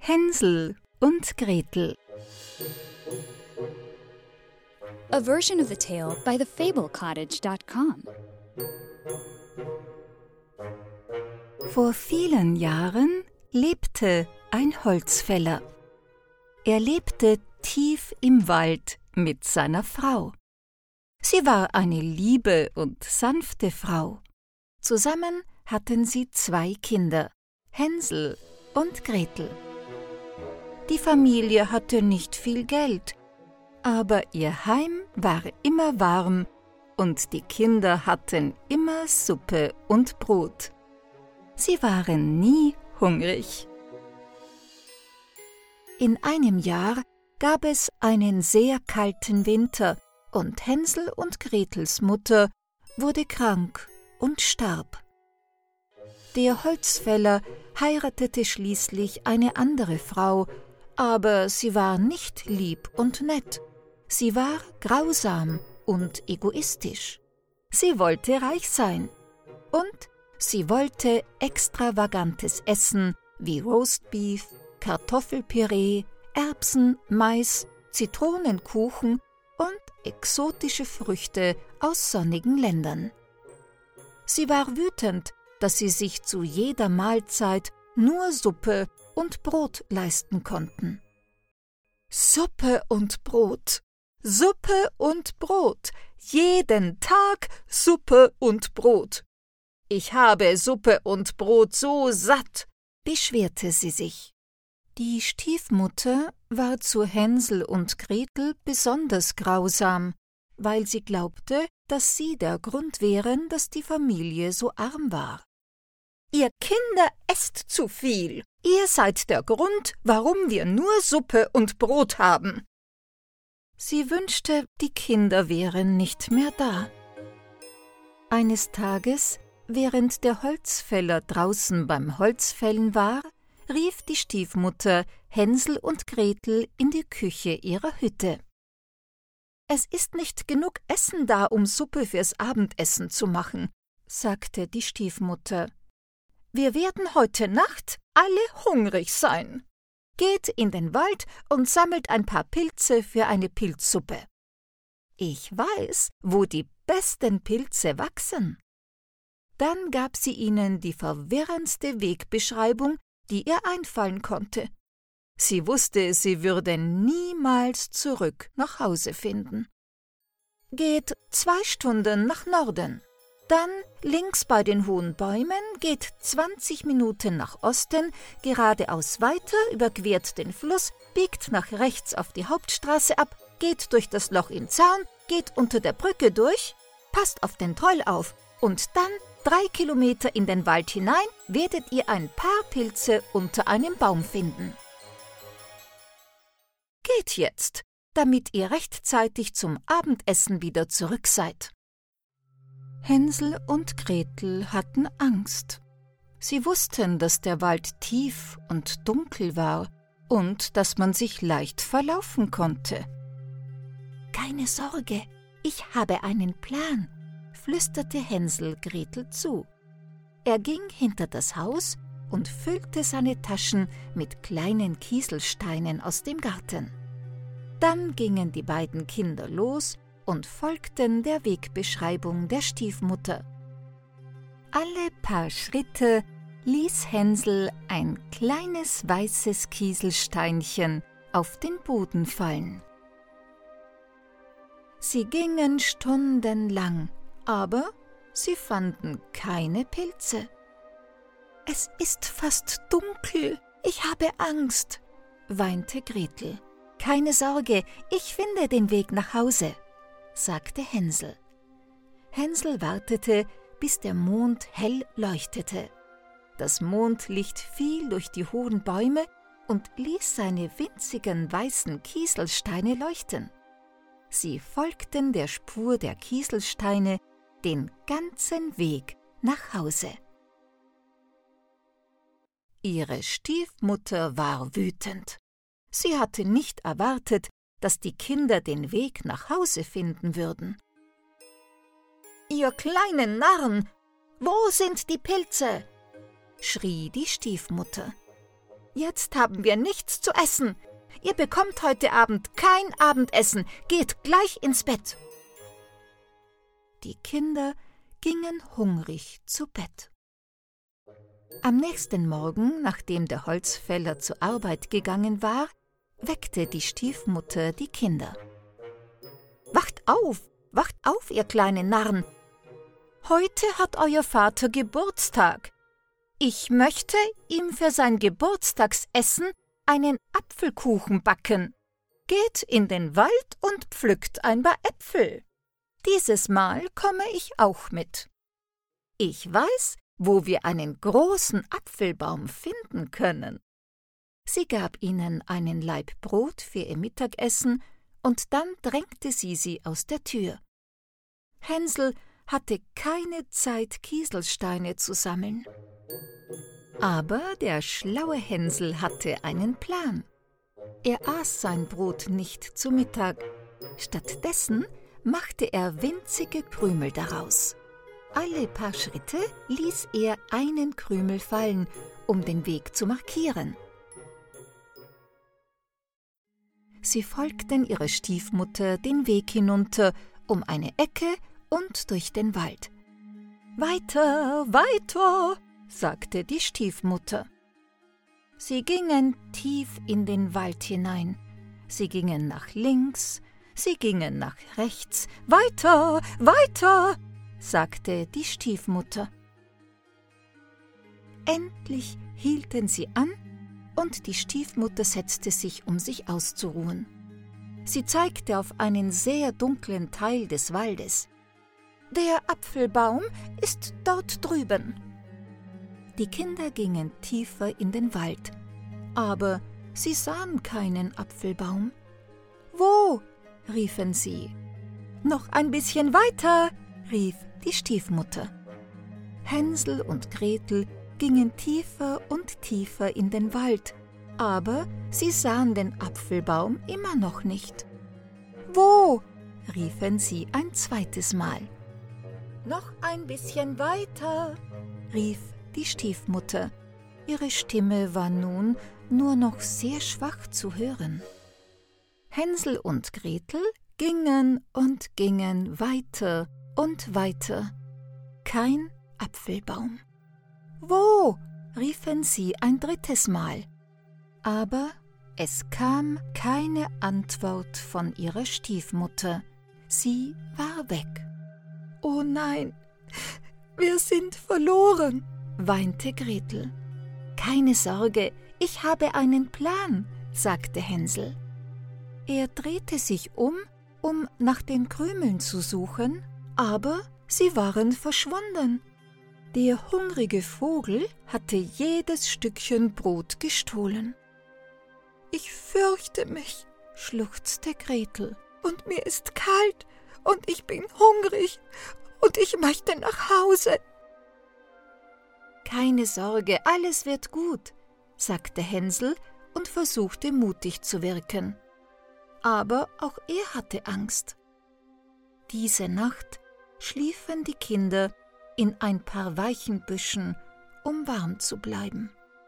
Hänsel und Gretel. A version of the tale by thefablecottage.com. Vor vielen Jahren lebte ein Holzfäller. Er lebte tief im Wald mit seiner Frau. Sie war eine liebe und sanfte Frau. Zusammen hatten sie 2 Kinder, Hänsel und Gretel. Die Familie hatte nicht viel Geld, aber ihr Heim war immer warm und die Kinder hatten immer Suppe und Brot. Sie waren nie hungrig. In einem Jahr gab es einen sehr kalten Winter und Hänsel und Gretels Mutter wurde krank und starb. Der Holzfäller heiratete schließlich eine andere Frau, aber sie war nicht lieb und nett. Sie war grausam und egoistisch. Sie wollte reich sein und sie wollte extravagantes Essen wie Roastbeef, Kartoffelpüree, Erbsen, Mais, Zitronenkuchen und exotische Früchte aus sonnigen Ländern. Sie war wütend, dass sie sich zu jeder Mahlzeit nur Suppe und Brot leisten konnten. Suppe und Brot, Suppe und Brot, jeden Tag Suppe und Brot. Ich habe Suppe und Brot so satt, beschwerte sie sich. Die Stiefmutter war zu Hänsel und Gretel besonders grausam, weil sie glaubte, dass sie der Grund wären, dass die Familie so arm war. Ihr Kinder esst zu viel. Ihr seid der Grund, warum wir nur Suppe und Brot haben. Sie wünschte, die Kinder wären nicht mehr da. Eines Tages, während der Holzfäller draußen beim Holzfällen war, rief die Stiefmutter Hänsel und Gretel in die Küche ihrer Hütte. »Es ist nicht genug Essen da, um Suppe fürs Abendessen zu machen«, sagte die Stiefmutter. »Wir werden heute Nacht alle hungrig sein. Geht in den Wald und sammelt ein paar Pilze für eine Pilzsuppe. Ich weiß, wo die besten Pilze wachsen.« Dann gab sie ihnen die verwirrendste Wegbeschreibung, die ihr einfallen konnte. Sie wusste, sie würden niemals zurück nach Hause finden. Geht 2 Stunden nach Norden. Dann links bei den hohen Bäumen, geht 20 Minuten nach Osten, geradeaus weiter, überquert den Fluss, biegt nach rechts auf die Hauptstraße ab, geht durch das Loch im Zaun, geht unter der Brücke durch, passt auf den Troll auf und dann 3 Kilometer in den Wald hinein werdet ihr ein paar Pilze unter einem Baum finden. Geht jetzt, damit ihr rechtzeitig zum Abendessen wieder zurück seid. Hänsel und Gretel hatten Angst. Sie wussten, dass der Wald tief und dunkel war und dass man sich leicht verlaufen konnte. »Keine Sorge, ich habe einen Plan«, flüsterte Hänsel Gretel zu. Er ging hinter das Haus und füllte seine Taschen mit kleinen Kieselsteinen aus dem Garten. Dann gingen die beiden Kinder los und folgten der Wegbeschreibung der Stiefmutter. Alle paar Schritte ließ Hänsel ein kleines weißes Kieselsteinchen auf den Boden fallen. Sie gingen stundenlang, aber sie fanden keine Pilze. »Es ist fast dunkel, ich habe Angst«, weinte Gretel. »Keine Sorge, ich finde den Weg nach Hause«, sagte Hänsel. Hänsel wartete, bis der Mond hell leuchtete. Das Mondlicht fiel durch die hohen Bäume und ließ seine winzigen weißen Kieselsteine leuchten. Sie folgten der Spur der Kieselsteine den ganzen Weg nach Hause. Ihre Stiefmutter war wütend. Sie hatte nicht erwartet, dass die Kinder den Weg nach Hause finden würden. »Ihr kleinen Narren, wo sind die Pilze?« schrie die Stiefmutter. Jetzt haben wir nichts zu essen. Ihr bekommt heute Abend kein Abendessen. Geht gleich ins Bett. Die Kinder gingen hungrig zu Bett. Am nächsten Morgen, nachdem der Holzfäller zur Arbeit gegangen war, weckte die Stiefmutter die Kinder. Wacht auf, ihr kleinen Narren! Heute hat euer Vater Geburtstag. Ich möchte ihm für sein Geburtstagsessen einen Apfelkuchen backen. Geht in den Wald und pflückt ein paar Äpfel. Dieses Mal komme ich auch mit. Ich weiß, wo wir einen großen Apfelbaum finden können. Sie gab ihnen einen Laib Brot für ihr Mittagessen und dann drängte sie aus der Tür. Hänsel hatte keine Zeit, Kieselsteine zu sammeln. Aber der schlaue Hänsel hatte einen Plan. Er aß sein Brot nicht zu Mittag. Stattdessen machte er winzige Krümel daraus. Alle paar Schritte ließ er einen Krümel fallen, um den Weg zu markieren. Sie folgten ihrer Stiefmutter den Weg hinunter, um eine Ecke und durch den Wald. »Weiter, weiter«, sagte die Stiefmutter. Sie gingen tief in den Wald hinein. Sie gingen nach links, sie gingen nach rechts. »Weiter, weiter«, sagte die Stiefmutter. Endlich hielten sie an und die Stiefmutter setzte sich, um sich auszuruhen. Sie zeigte auf einen sehr dunklen Teil des Waldes. »Der Apfelbaum ist dort drüben.« Die Kinder gingen tiefer in den Wald, aber sie sahen keinen Apfelbaum. »Wo?« riefen sie. »Noch ein bisschen weiter«, rief die Stiefmutter. Hänsel und Gretel gingen tiefer und tiefer in den Wald, aber sie sahen den Apfelbaum immer noch nicht. »Wo?« riefen sie ein zweites Mal. »Noch ein bisschen weiter«, rief die Stiefmutter. Ihre Stimme war nun nur noch sehr schwach zu hören. Hänsel und Gretel gingen und gingen weiter und weiter. Kein Apfelbaum. »Wo?« riefen sie ein drittes Mal. Aber es kam keine Antwort von ihrer Stiefmutter. Sie war weg. »Oh nein, wir sind verloren«, weinte Gretel. »Keine Sorge, ich habe einen Plan«, sagte Hänsel. Er drehte sich um nach den Krümeln zu suchen, aber sie waren verschwunden. Der hungrige Vogel hatte jedes Stückchen Brot gestohlen. »Ich fürchte mich«, schluchzte Gretel, »und mir ist kalt und ich bin hungrig und ich möchte nach Hause.« »Keine Sorge, alles wird gut«, sagte Hänsel und versuchte mutig zu wirken. Aber auch er hatte Angst. Diese Nacht schliefen die Kinder in ein paar weichen Büschen, um warm zu bleiben.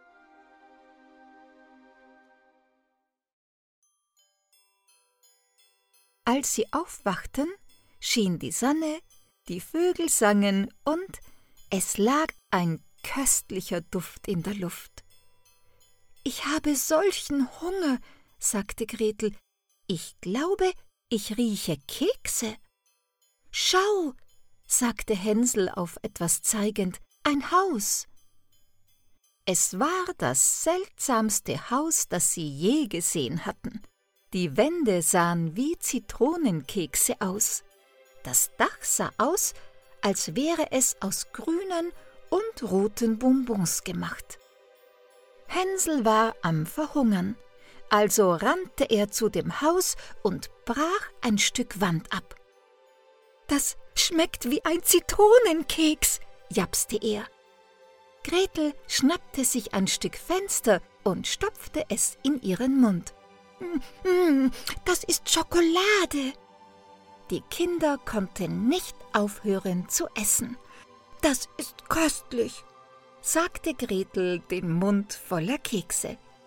Als sie aufwachten, schien die Sonne, die Vögel sangen und es lag ein köstlicher Duft in der Luft. »Ich habe solchen Hunger«, sagte Gretel. »Ich glaube, ich rieche Kekse.« »Schau«, sagte Hänsel auf etwas zeigend, »ein Haus.« Es war das seltsamste Haus, das sie je gesehen hatten. Die Wände sahen wie Zitronenkekse aus. Das Dach sah aus, als wäre es aus grünen und roten Bonbons gemacht. Hänsel war am Verhungern, also rannte er zu dem Haus und brach ein Stück Wand ab. »Das schmeckt wie ein Zitronenkeks«, japste er. Gretel schnappte sich ein Stück Fenster und stopfte es in ihren Mund. »Das ist Schokolade!« Die Kinder konnten nicht aufhören zu essen. »Das ist köstlich«, sagte Gretel, den Mund voller Kekse.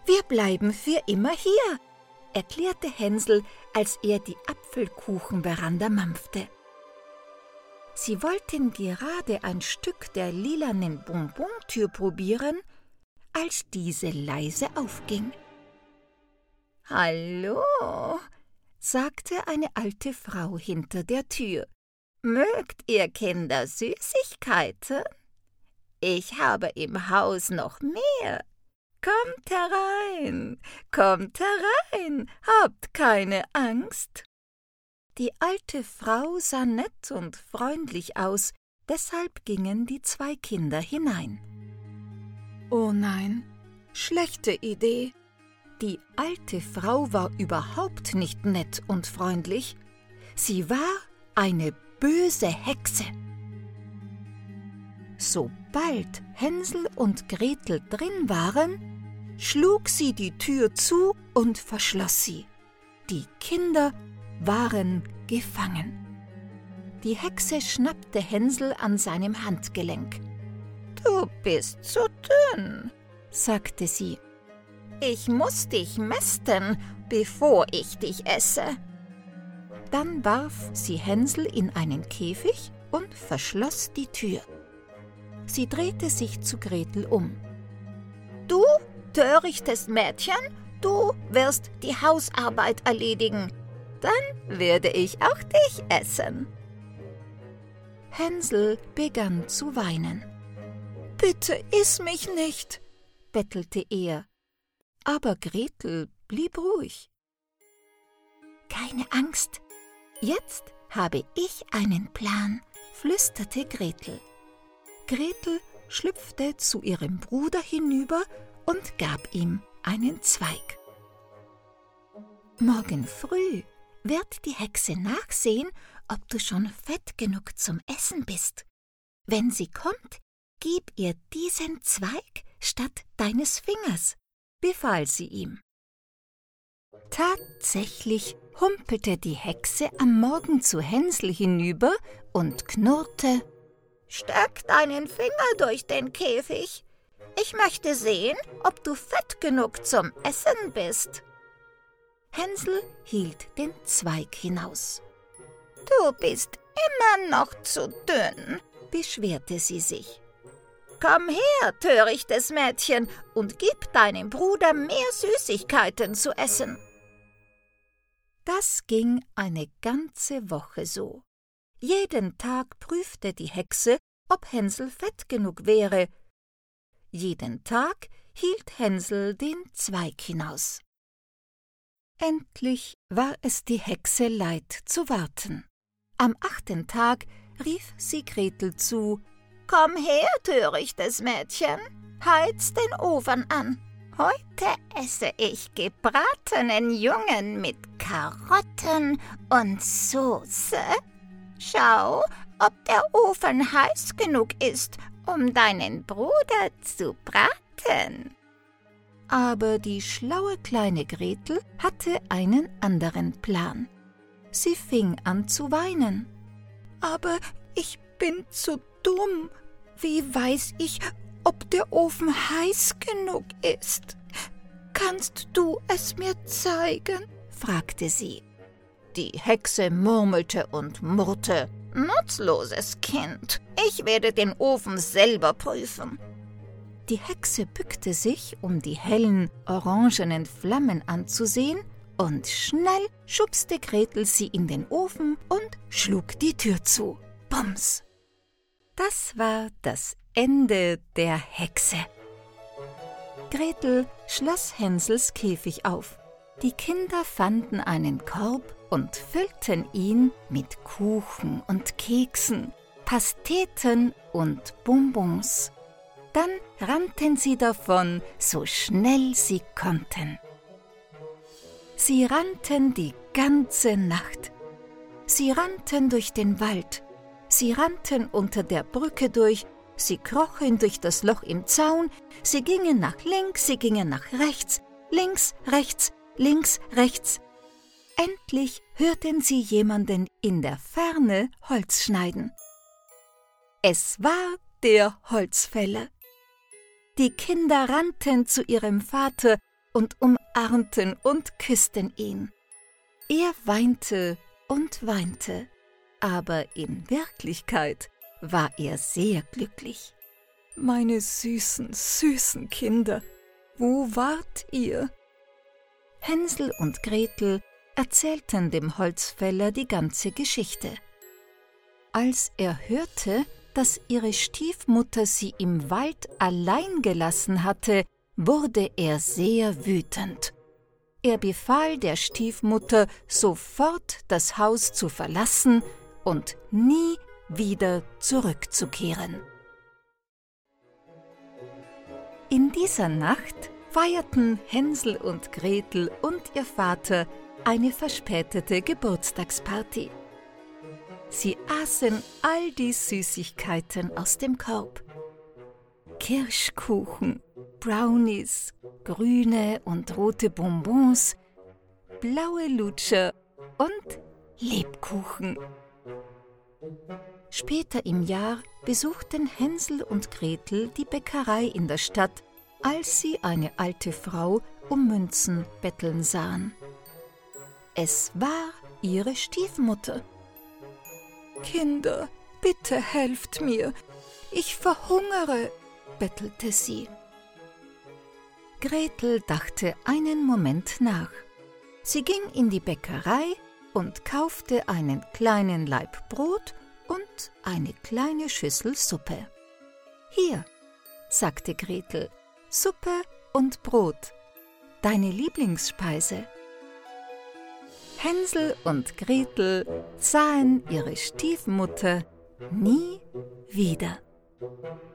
Wir bleiben für immer hier«, erklärte Hänsel, als er die Apfelkuchenveranda mampfte. Sie wollten gerade ein Stück der lilanen Bonbontür probieren, als diese leise aufging. »Hallo«, sagte eine alte Frau hinter der Tür. »Mögt ihr Kinder Süßigkeiten? Ich habe im Haus noch mehr. Kommt herein, habt keine Angst.« Die alte Frau sah nett und freundlich aus, deshalb gingen die 2 Kinder hinein. Oh nein, schlechte Idee. Die alte Frau war überhaupt nicht nett und freundlich. Sie war eine böse Hexe. Sobald Hänsel und Gretel drin waren, schlug sie die Tür zu und verschloss sie. Die Kinder waren gefangen. Die Hexe schnappte Hänsel an seinem Handgelenk. »Du bist zu dünn«, sagte sie. »Ich muss dich mästen, bevor ich dich esse.« Dann warf sie Hänsel in einen Käfig und verschloss die Tür. Sie drehte sich zu Gretel um. »Du, törichtes Mädchen, du wirst die Hausarbeit erledigen. Dann werde ich auch dich essen.« Hänsel begann zu weinen. »Bitte iss mich nicht«, bettelte er. Aber Gretel blieb ruhig. »Keine Angst, jetzt habe ich einen Plan«, flüsterte Gretel. Gretel schlüpfte zu ihrem Bruder hinüber und gab ihm einen Zweig. »Morgen früh wird die Hexe nachsehen, ob du schon fett genug zum Essen bist. Wenn sie kommt, gib ihr diesen Zweig statt deines Fingers«, befahl sie ihm. Tatsächlich humpelte die Hexe am Morgen zu Hänsel hinüber und knurrte: »Steck deinen Finger durch den Käfig. Ich möchte sehen, ob du fett genug zum Essen bist.« Hänsel hielt den Zweig hinaus. »Du bist immer noch zu dünn«, beschwerte sie sich. »Komm her, törichtes Mädchen, und gib deinem Bruder mehr Süßigkeiten zu essen.« Das ging eine ganze Woche so. Jeden Tag prüfte die Hexe, ob Hänsel fett genug wäre. Jeden Tag hielt Hänsel den Zweig hinaus. Endlich war es die Hexe leid zu warten. Am 8. Tag rief sie Gretel zu: »Komm her, törichtes Mädchen, heiz den Ofen an. Heute esse ich gebratenen Jungen mit Karotten und Soße. Schau, ob der Ofen heiß genug ist, um deinen Bruder zu braten.« Aber die schlaue kleine Gretel hatte einen anderen Plan. Sie fing an zu weinen. »Aber ich bin zu dumm. Wie weiß ich, ob der Ofen heiß genug ist? Kannst du es mir zeigen?« fragte sie. Die Hexe murmelte und murrte: »Nutzloses Kind, ich werde den Ofen selber prüfen.« Die Hexe bückte sich, um die hellen, orangenen Flammen anzusehen, und schnell schubste Gretel sie in den Ofen und schlug die Tür zu. Bums! Das war das Ende der Hexe. Gretel schloss Hänsels Käfig auf. Die Kinder fanden einen Korb und füllten ihn mit Kuchen und Keksen, Pasteten und Bonbons. Dann rannten sie davon, so schnell sie konnten. Sie rannten die ganze Nacht. Sie rannten durch den Wald. Sie rannten unter der Brücke durch. Sie krochen durch das Loch im Zaun. Sie gingen nach links, sie gingen nach rechts. Links, rechts, links, rechts. Endlich hörten sie jemanden in der Ferne Holz schneiden. Es war der Holzfäller. Die Kinder rannten zu ihrem Vater und umarmten und küssten ihn. Er weinte und weinte, aber in Wirklichkeit war er sehr glücklich. »Meine süßen, süßen Kinder, wo wart ihr?« Hänsel und Gretel erzählten dem Holzfäller die ganze Geschichte. Als er hörte, dass ihre Stiefmutter sie im Wald allein gelassen hatte, wurde er sehr wütend. Er befahl der Stiefmutter, sofort das Haus zu verlassen und nie wieder zurückzukehren. In dieser Nacht feierten Hänsel und Gretel und ihr Vater eine verspätete Geburtstagsparty. Sie aßen all die Süßigkeiten aus dem Korb. Kirschkuchen, Brownies, grüne und rote Bonbons, blaue Lutscher und Lebkuchen. Später im Jahr besuchten Hänsel und Gretel die Bäckerei in der Stadt, als sie eine alte Frau um Münzen betteln sahen. Es war ihre Stiefmutter. »Kinder, bitte helft mir, ich verhungere«, bettelte sie. Gretel dachte einen Moment nach. Sie ging in die Bäckerei und kaufte einen kleinen Laib Brot und eine kleine Schüssel Suppe. »Hier«, sagte Gretel, »Suppe und Brot, deine Lieblingsspeise.« Hänsel und Gretel sahen ihre Stiefmutter nie wieder.